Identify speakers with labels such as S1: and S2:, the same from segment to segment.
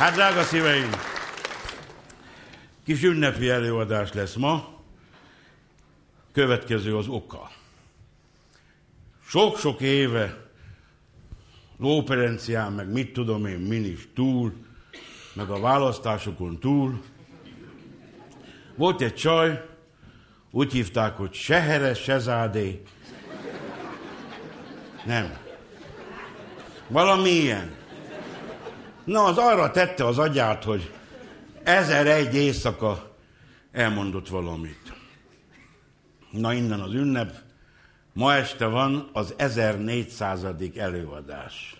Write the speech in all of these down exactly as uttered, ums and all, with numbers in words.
S1: Hát, drága szíveim, kis ünnepi előadás lesz ma. Következő az oka. Sok-sok éve lóperencián, meg mit tudom én, min is túl, meg a választásokon túl. Volt egy csaj, úgy hívták, hogy Seheres Sezádé. Nem. Valami ilyen. Na, az arra tette az agyát, hogy ezer-egy éjszaka elmondott valamit. Na, innen az ünnep. Ma este van az ezernégyszázadik előadás.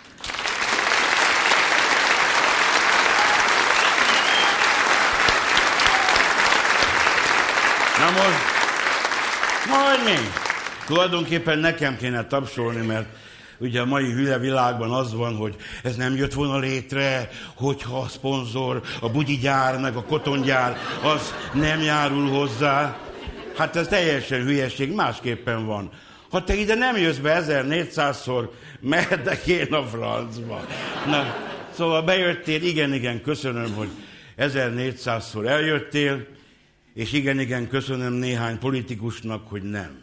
S1: Na most, majd még. Tulajdonképpen nekem kéne tapsolni, mert ugye a mai hülye világban az van, hogy ez nem jött volna létre, hogyha a szponzor, a bugyigyár, meg a kotongyár, az nem járul hozzá. Hát ez teljesen hülyeség, másképpen van. Ha te ide nem jössz be ezernégyszázszor, mehetek én a francba. Na, szóval bejöttél, igen, igen, köszönöm, hogy ezernégyszázszor eljöttél, és igen, igen, köszönöm néhány politikusnak, hogy nem.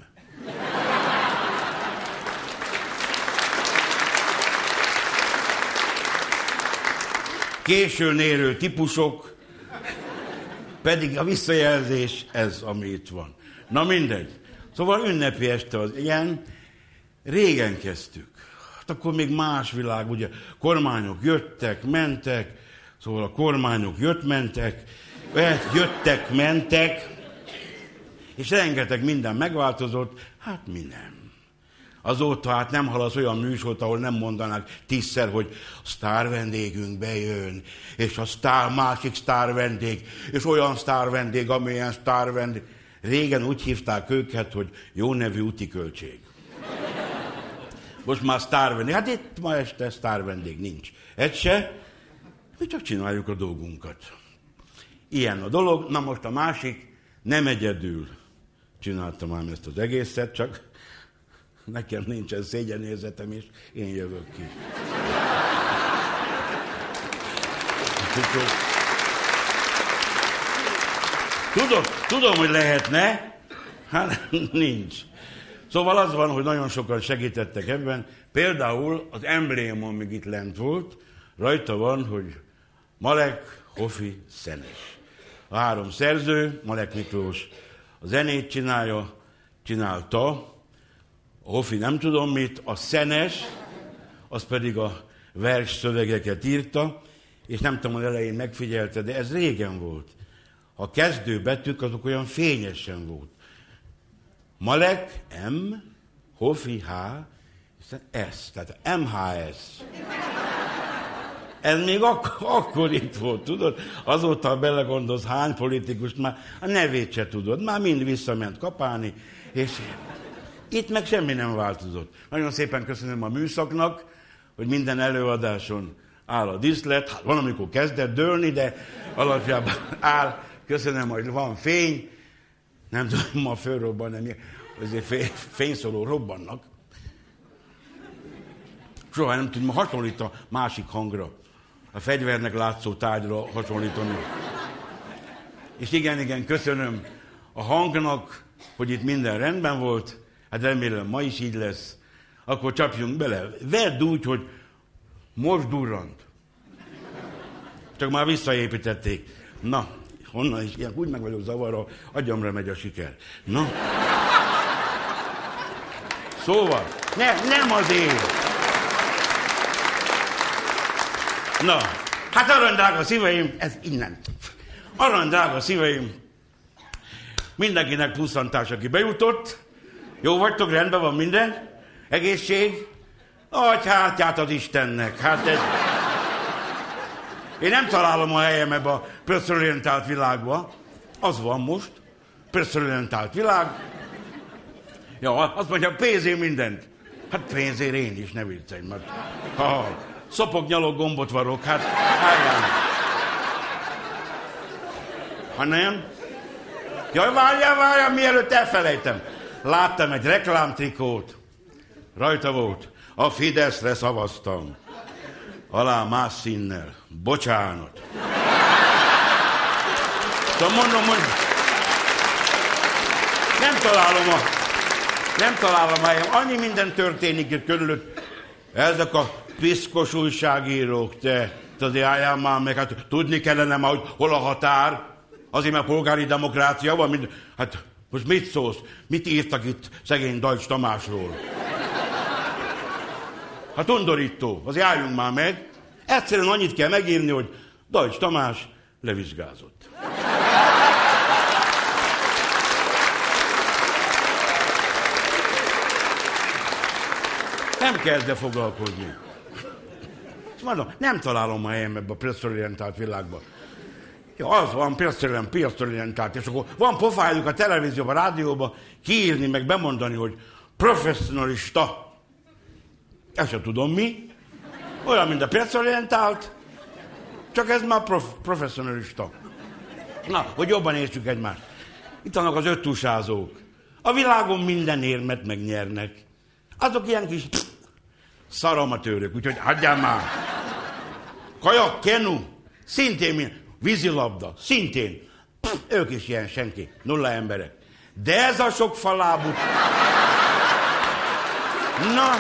S1: Későn érő típusok, pedig a visszajelzés ez, ami itt van. Na mindegy. Szóval ünnepi este az ilyen. Régen kezdtük. Hát akkor még más világ, ugye kormányok jöttek, mentek, szóval a kormányok jött-mentek, jöttek, mentek, és rengeteg minden megváltozott, hát mi nem. Azóta hát nem hallasz olyan műsort, ahol nem mondanák tízszer, hogy a sztár vendégünk bejön, és a sztár, másik sztár vendég, és olyan sztár vendég, amilyen sztár vendég. Régen úgy hívták őket, hogy jó nevű úti költség. Most már sztár vendég. Hát itt ma este sztár vendég nincs. Egy se, mi csak csináljuk a dolgunkat. Ilyen a dolog. Na most a másik, nem egyedül csináltam ám ezt az egészet, csak nekem nincsen szégyenérzetem, és én jövök ki. Tudom, tudom, hogy lehetne, hát nincs. Szóval az van, hogy nagyon sokan segítettek ebben. Például az embléma, amíg itt lent volt, rajta van, hogy Malek, Hofi, Szenes. A három szerző, Malek Miklós a zenét csinálja, csinálta, a Hofi nem tudom mit, a Szenes, az pedig a vers szövegeket írta, és nem tudom, hogy elején megfigyelte, de ez régen volt. A kezdő betűk azok olyan fényesen volt. Malek, M, Hofi, H, és S, tehát em há es. Ez még ak- akkor itt volt, tudod? Azóta belegondolsz, hány politikust már a nevét se tudod, már mind visszament kapálni, és itt meg semmi nem változott. Nagyon szépen köszönöm a műszaknak, hogy minden előadáson áll a díszlet. Hát van, amikor kezdett dőlni, de alapjában áll. Köszönöm, hogy van fény. Nem tudom, ma fölrobban, nem, azért fény, fényszóró robbannak. Soha nem tudom, hasonlít a másik hangra. A fegyvernek látszó tárgyra hasonlítani. És igen, igen, köszönöm a hangnak, hogy itt minden rendben volt. Hát remélem, ma is így lesz. Akkor csapjunk bele. Vedd úgy, hogy most durrant. Csak már visszaépítették. Na, honnan is, ilyen úgy meg vagyok zavarva, agyamra megy a siker. Na. Szóval, ne, nem azért. Na, hát arany drága szíveim, ez innen. Arany drága szíveim, mindenkinek pusztantás, aki bejutott. Jó vagytok, rendben van minden? Egészség? Adj hátját az Istennek. Hát ez... Én nem találom a helyem ebbe a perszorientált világba. Az van most. Perszorientált világ. Ja, azt mondja, pénzért mindent. Hát pénzért én is, ne viccelj, mert... Ha, szopok, nyalok, gombot varok, hát állján. Ha nem? Jaj, várjál, várjál, mielőtt elfelejtem. Láttam egy reklámtrikót. Rajta volt. A Fideszre szavaztam. alá más színnel. Bocsánat. Szóval mondom, hogy nem találom a... Nem találom a helyem. Annyi minden történik itt körülött. Ezek a piszkos újságírók, te, te azért álljál már meg, hát tudni kellene már, hogy hol a határ. Azért, mert polgári demokrácia van, mind... Hát most mit szólsz? Mit írtak itt szegény Deutsch Tamásról? Hát undorító, azért álljunk már meg. Egyszerűen annyit kell megírni, hogy Deutsch Tamás levizsgázott. Nem kell ezzel foglalkozni. Mondom, nem találom a helyem ebbe a presszorientált világba. Ja, az van, presszorientált, és akkor van pofájuk a televízióban, a rádióban kiírni, meg bemondani, hogy professzionalista. Ezt sem tudom mi. Olyan, mint a presszorientált, csak ez már prof, professzionalista. Na, hogy jobban értsük egymást. Itt vannak az öttusázók. A világon minden érmet megnyernek. Azok ilyen kis szaramatőrök, úgyhogy hagyjál már. Kajak, kenu, szintén milyen, vízilabda, szintén. Pff, ők is ilyen senki, nulla emberek. De ez a sok falábú... Na...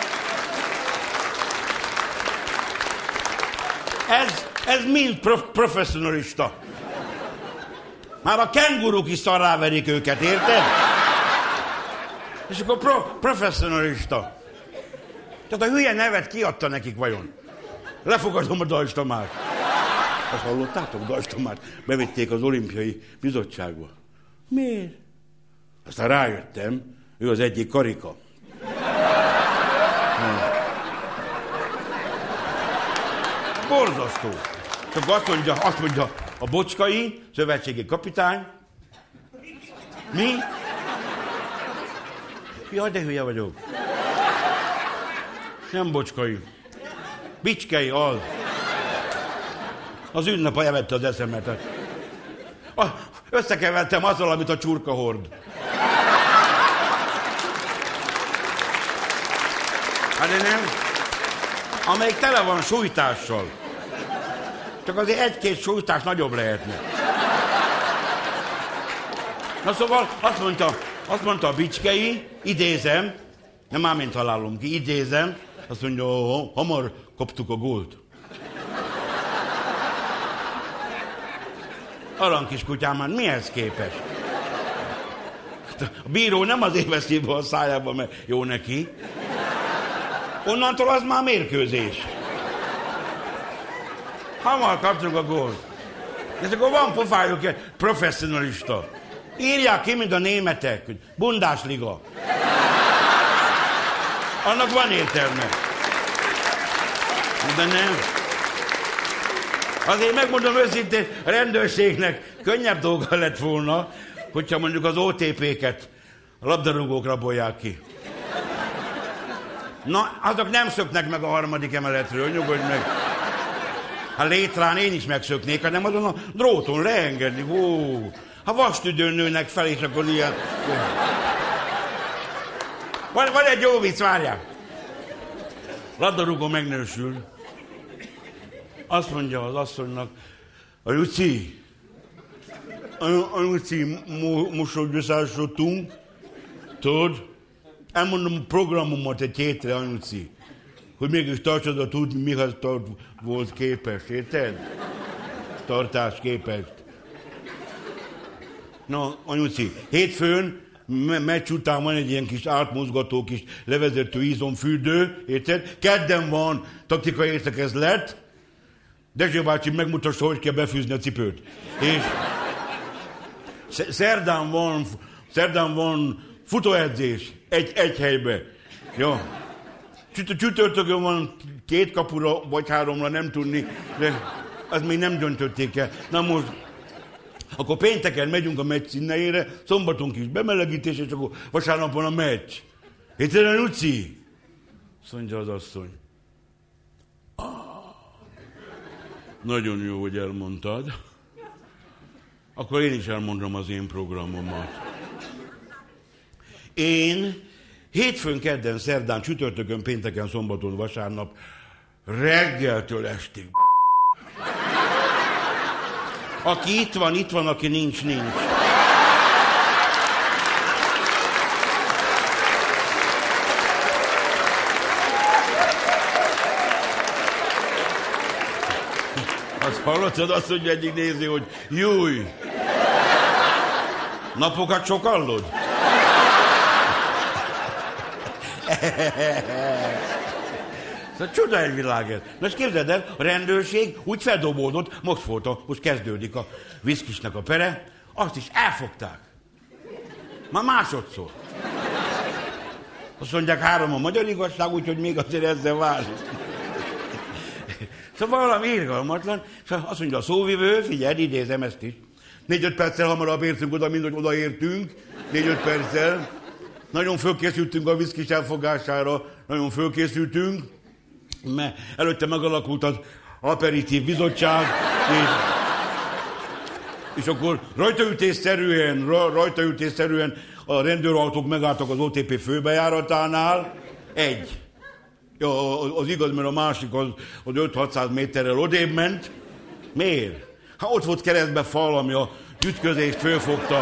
S1: Ez, ez mind prof, professzionalista. Már a kenguruk is szarráverik őket, érted? És akkor pro, professzionalista. Tehát a hülye nevet kiadta nekik vajon? Lefogadom a Deutsch Tamást. Azt hallottátok, Deutsch Tamást bevitték az olimpiai bizottságba. Miért? Aztán rájöttem, ő az egyik karika. Borzasztó. Csak azt mondja, azt mondja a Bocskai, szövetségi kapitány. Mi? Jaj, de hülye vagyok. Nem Bocskai. Bicskei az. Az ünnep elvette az eszemet. Összekevertem azzal, amit a csurka hord. Hát de nem. Amelyik tele van sújtással. Csak azért egy-két sújtás nagyobb lehetne. Na szóval azt mondta, azt mondta a Bicskei, idézem, nem már mint halálom ki, idézem, azt mondja, hamar kaptuk a gólt. Arany kis kutyám, már mihez képes? A bíró nem azért veszi be a szájába, mert jó neki. Onnantól az már mérkőzés. Hamar kaptuk a gólt. És akkor van pofájuk egy professzionalista. Írják ki, mint a németek, hogy Bundesliga. Annak van értelme. De nem. Azért megmondom őszintén, a rendőrségnek könnyebb dolga lett volna, hogyha mondjuk az o té péket a labdarúgók rabolják ki. Na, azok nem szöknek meg a harmadik emeletről, nyugodj meg. Hát létrán én is megszöknék, hanem azon a dróton leengedni. Ó, ha vastüdőn nőnek fel, és akkor ilyen... Van, van egy jó vicc, várjál. Labdarúgó megnősül. Azt mondja az asszonynak, a Luci, a, a Luci, mo, mosodgyöszásodtunk, tudod? Elmondom a programomat egy hétre, Anyuci, hogy mégis tartsad a tudni, mihez tart volt képes, érted? Tartás képest. Na, Anyuci, hétfőn me- meccs után van egy ilyen kis átmozgató, kis levezető izomfürdő, érted? Kedden van taktikai értekezlet, Dezső bácsi megmutassa, hogy kell befűzni a cipőt. És szerdán van, szerdán van futóedzés, egy, egy helybe. Jó. Csütörtökön van két kapura, vagy háromra, nem tudni, de azt még nem döntötték el. Na most, akkor pénteken megyünk a meccs színejére, szombaton kis bemelegítés, és akkor vasárnap van a meccs. Érted, Luci? Azt mondja az asszony. Ah, nagyon jó, hogy elmondtad. Akkor én is elmondom az én programomat. Én hétfőn, kedden, szerdán, csütörtökön, pénteken, szombaton, vasárnap Reggeltől estig. Aki itt van, itt van, aki nincs, nincs. Azt hallottad, azt mondja egyik néző, hogy júj! Napokat sokallod? Szóval csoda egy világ ez. Na, és képzeld el, a rendőrség úgy feldobódott, most volt a, most kezdődik a Viszkisnek a pere, azt is elfogták. Már másodszor. Azt mondják, három a magyar igazság, úgyhogy még azért ezzel várjuk. Szóval valami irgalmatlan, és azt mondja a szóvivő, figyelj, idézem ezt is. Négy-öt perccel hamarabb értünk oda, mint hogy odaértünk. Négy-öt perccel. Nagyon fölkészültünk a Viszkis elfogására, nagyon fölkészültünk, mert előtte megalakult az aperitív bizottság, és, és akkor rajtaütésszerűen, rajtaütésszerűen a rendőrautók megálltak az o té pé főbejáratánál. Egy. Ja, az igaz, mert a másik az, az öt-hatszáz méterrel odébb ment. Miért? Hát ott volt keresztbe fal, ami a ütközést fölfogta.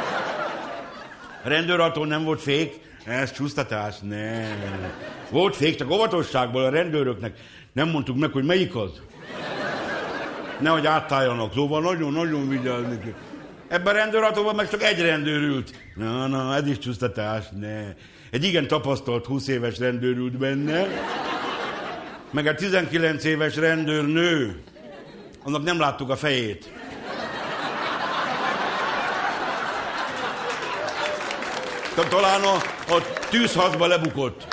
S1: A rendőrautó nem volt fék? Ez csúsztatás? Nem. Volt fék, csak óvatosságból a rendőröknek nem mondtuk meg, hogy melyik az. Nehogy áttáljanak, szóval nagyon-nagyon vigyázni kell. Ebben a rendőrautóban meg csak egy rendőr ült. Na, na, ez is csúsztatás, ne. Egy igen tapasztalt húsz éves rendőr ült benne, meg egy tizenkilenc éves rendőrnő. Annak nem láttuk a fejét. Talán a, a tűzharcba lebukott.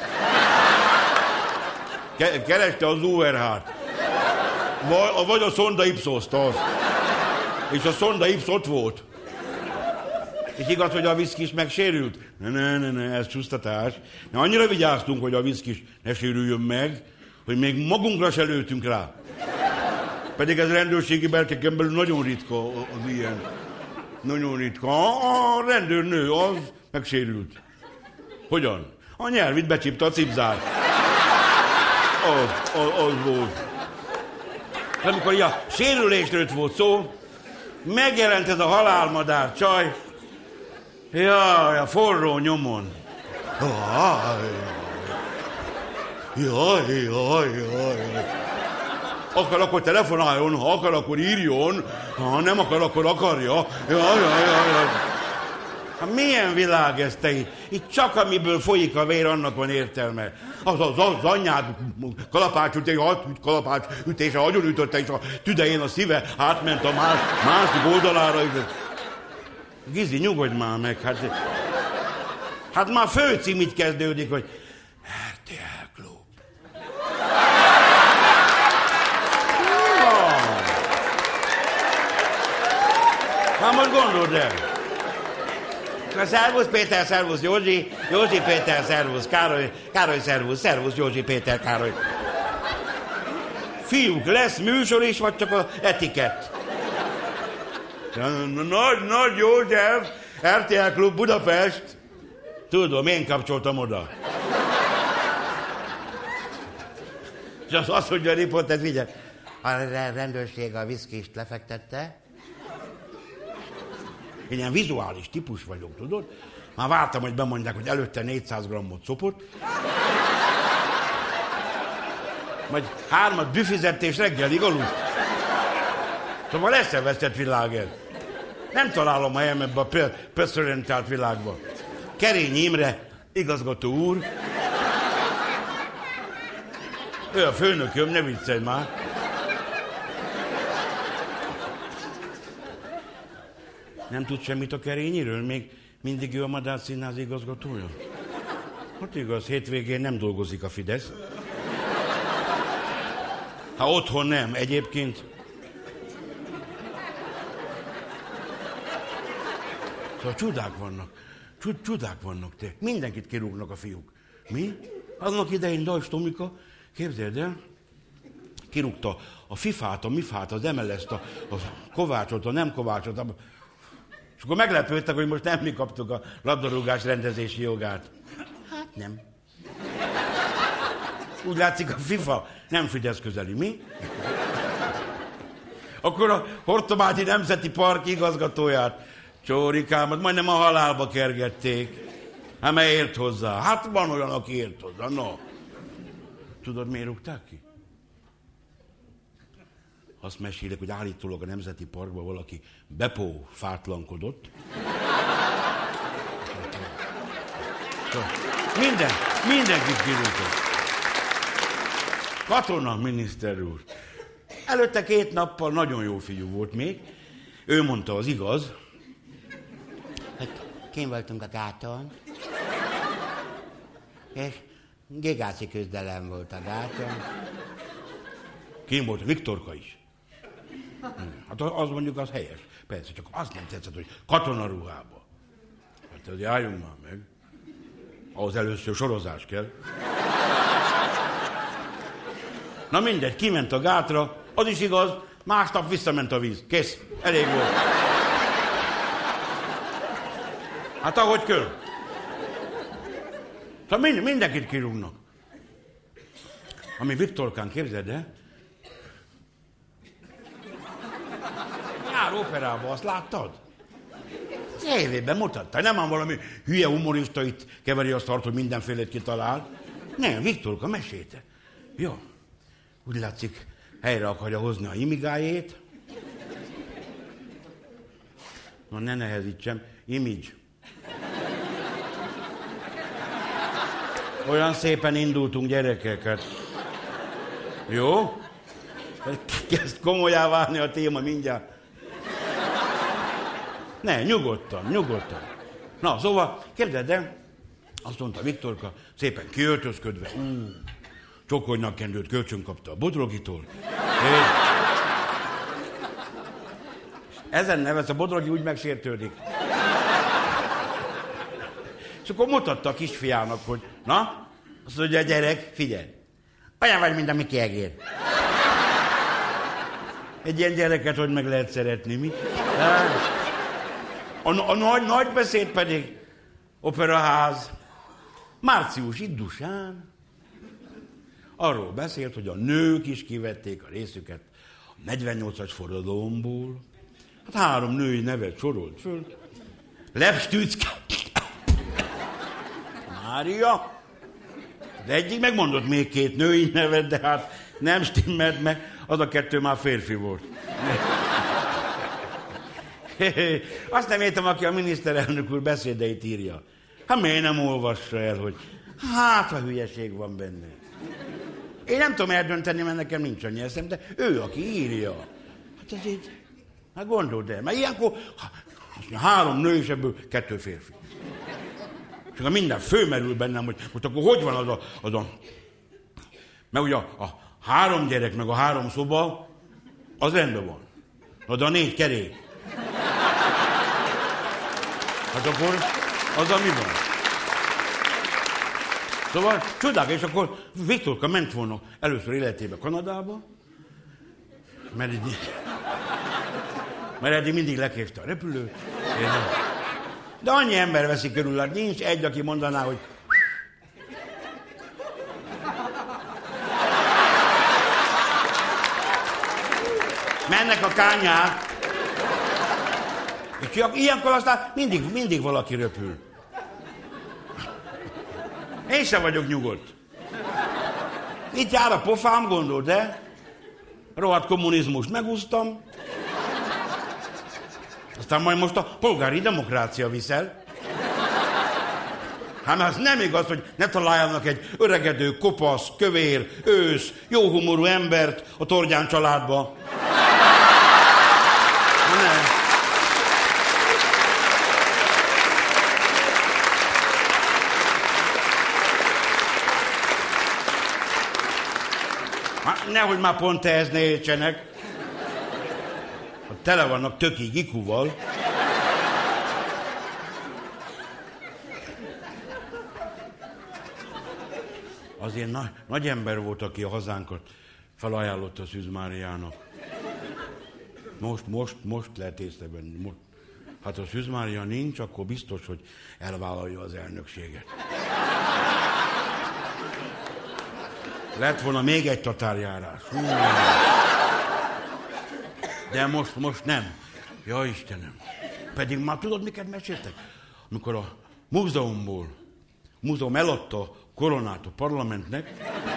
S1: Ke- kereste az u er há-t. Vagy, vagy a Sonda Ipsoszt az. És a Sonda Ips ott volt. És igaz, hogy a Viszkis megsérült? Ne, ne, ne, ne, ez csúsztatás. Ne, annyira vigyáztunk, hogy a Viszkis ne sérüljön meg, hogy még magunkra se lőttünk rá. Pedig ez rendőrségi berkeken belül nagyon ritka az ilyen. Nagyon ritka. A rendőrnő az megsérült. Hogyan? A nyelvit becsípte a cipzár. Az, az, az volt. És amikor a sérülésről volt szó, megjelent ez a halálmadár csaj. Jaj, a forró nyomon. Jaj, jaj, jaj, jaj. Akar, akkor telefonáljon, ha akar, akkor írjon, ha nem akar, akkor akarja. Jaj, jaj, jaj, jaj. Hát milyen világ ez, te itt? Itt csak amiből folyik a vér, annak van értelme. Az az, az anyád kalapácsütése, kalapácsütése agyonütötte, és a tüdején a szíve átment a más, másik oldalára. Gizi, nyugodj már meg, hát... Hát már főcím így kezdődik, hogy... er té el Klub. Hát most gondold el. Szervusz Péter, szervusz Józsi, Józsi Péter, szervusz Károly, Károly, szervusz, szervusz Józsi Péter, Károly. Fiúk, lesz műsor is, vagy csak az etikett? Nagy, nagy József, er té el Klub Budapest. Tudom, én kapcsoltam oda. És az azt mondja a riporter, figyelj. A rendőrség a Viszkist lefektette. Én ilyen vizuális típus vagyok, tudod? Már vártam, hogy bemondják, hogy előtte négyszáz grammot szopott. Majd hármat büfizett és reggelig aludt. Szóval eszevesztett világ ez. Nem találom a helyem ebbe a presszorientált világba. Kerény Imre, igazgató úr. Ő a főnököm, ne viccelj már. Nem tud semmit a Kerényiről? Még mindig ő a Madár Színház igazgatója? Hát igaz, hétvégén nem dolgozik a Fidesz. Ha otthon nem, egyébként... Szóval csodák vannak. Csodák vannak, te. Mindenkit kirúgnak a fiúk. Mi? Annak idején Dajs Tomika, képzeld el, kirúgta a fifát, a mifát, az em el es-t, a, a Kovácsot, a nem Kovácsot. A... És akkor meglepődtek, hogy most nem mi kaptuk a labdarúgás rendezési jogát. Hát nem. Úgy látszik, a FIFA nem Fidesz közeli, mi? Akkor a Hortobágyi Nemzeti Park igazgatóját, Csórikámat, majdnem a halálba kergették. Hát mert ért hozzá. Hát van olyan, aki ért hozzá, no. Tudod, miért rúgták ki? Azt mesélek, hogy állítólag a Nemzeti Parkban valaki bepófátlankodott. Minden, mindenkit kirúgtak. Katona miniszter úr. Előtte két nappal nagyon jó fiú volt még. Ő mondta, az igaz.
S2: Hát, kint voltunk a gáton, és gigászi küzdelem volt a gáton.
S1: Kint volt, Viktorka is. Hát az mondjuk az helyes. Persze, csak azt nem tetszett, hogy katonaruhába. Hát azért álljunk már meg. Ahhoz először sorozás kell. Na mindegy, kiment a gátra, az is igaz, másnap visszament a víz. Kész, elég volt. Hát ahogy kell. Szóval mind, mindenkit kirúgnak. Ami Viktorkán, képzeld el, jár operába, azt láttad? Tévében mutatta. Nem ám valami hülye humorista itt keveri azt tart, hogy mindenfélét kitalál. Nem, Viktorka mesélte. Jó. Úgy látszik, helyre akarja hozni a imigájét. Na, ne nehezítsem. Image. Olyan szépen indultunk, gyerekeket. Jó? Kezd komolyá válni a téma mindjárt. Ne, nyugodtan, nyugodtan. Na, szóval, képzeld el, azt mondta Viktorka, szépen kiöltözködve, ú, csokonyakkendőt kölcsön kapta a Bodrogitól. És ezen nevez a Bodrogi úgy megsértődik. És akkor mutatta a kisfiának, hogy na, azt mondja, a gyerek, figyelj, olyan vagy, mint a Miki Egér. Egy ilyen gyereket, hogy meg lehet szeretni, mi? A, a nagy, nagy beszéd pedig operaház, március Iddusán. Arról beszélt, hogy a nők is kivették a részüket a negyvennyolcas forradalomból. Hát három női nevet sorolt föl. Lev Stützke, Mária. De egyik megmondott még két női nevet, de hát nem stimmelt meg, az a kettő már férfi volt. Azt nem értem, aki a miniszterelnök úr beszédeit írja. Hát miért nem olvassa el, hogy hát a hülyeség van benne. Én nem tudom eldönteni, mert nekem nincs annyi eszem, de ő, aki írja. Hát ez így, hát gondold el, mert ilyenkor három nő és ebből kettő férfi. És akkor minden fölmerül bennem, hogy most akkor hogy van az a... Az a mert ugye a, a három gyerek, meg a három szoba, az rendben van. De a négy kerék. Hát akkor az a mi van? Szóval csodák, és akkor Viktorka ment volna először életébe Kanadába, mert eddig, mert eddig mindig lekéste a repülőt. De annyi ember veszi körül, hát nincs egy, aki mondaná, hogy mennek a kányák. És ilyenkor aztán mindig, mindig valaki röpül. Én sem vagyok nyugodt. Itt jár a pofám, gondold, de rohadt kommunizmust megúsztam. Aztán majd most a polgári demokrácia viszel. Hát az nem igaz, hogy ne találjanak egy öregedő, kopasz, kövér, ősz, jóhumorú embert a Tordján családba. Ne. Hát nehogy már pont ehhez ne értsenek. Tele vannak tökig ikuval. Azért na, nagy ember volt, aki a hazánkat felajánlotta Szűz Máriának. Most, most, most lehet észrevenni. Most. Hát ha Szűz Mária nincs, akkor biztos, hogy elvállalja az elnökséget. Lett volna még egy tatárjárás. Hú. De most, most nem. Ja, Istenem. Pedig már tudod, miket meséltek? Amikor a múzeumból, múzeum eladta a koronát a parlamentnek,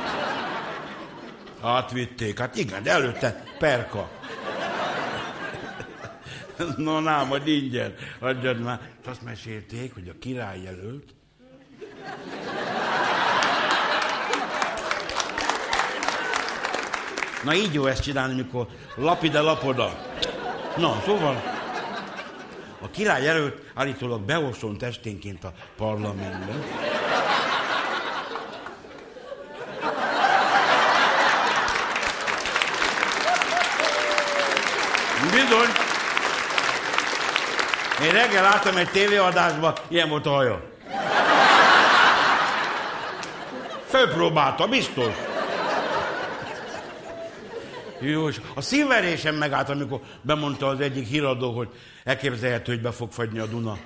S1: átvitték. Hát igen, de előtte perka. No, na, majd ingyen. Adjad már. És azt mesélték, hogy a király jelölt na, így jó ezt csinálni, mikor lap ide, lap oda. Na, szóval a király jelölt állítólag beosont esténként a parlamentben. Bizony. Én reggel láttam egy tévéadásban, ilyen volt a haja. Fölpróbálta, biztos. Jó, és a szívverésem megállt, amikor bemondta az egyik híradó, hogy elképzelhető, hogy be fog fagyni a Duna.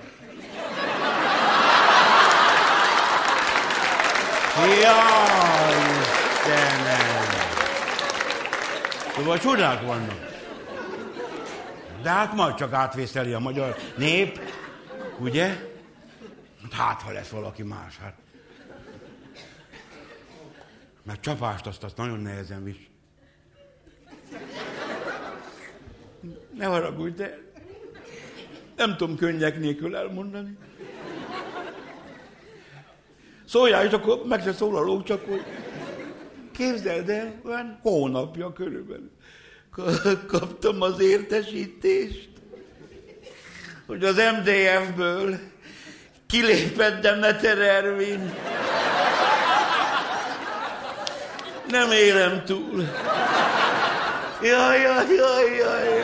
S1: Jaj, Istenem! Szóval csodák vannak. De hát majd csak átvészeli a magyar nép, ugye? Hát, ha lesz valaki más, hát. Mert csapást azt, azt nagyon nehezen visz. Ne haragudj, de nem tudom könnyek nélkül elmondani. Szóljál, és akkor meg se szólalok, csak hogy képzeld el, olyan hónapja körülbelül kaptam az értesítést, hogy az em dé ef-ből kilépett Demeter Ervin. Nem élem túl. Jaj, jaj, jaj, jaj.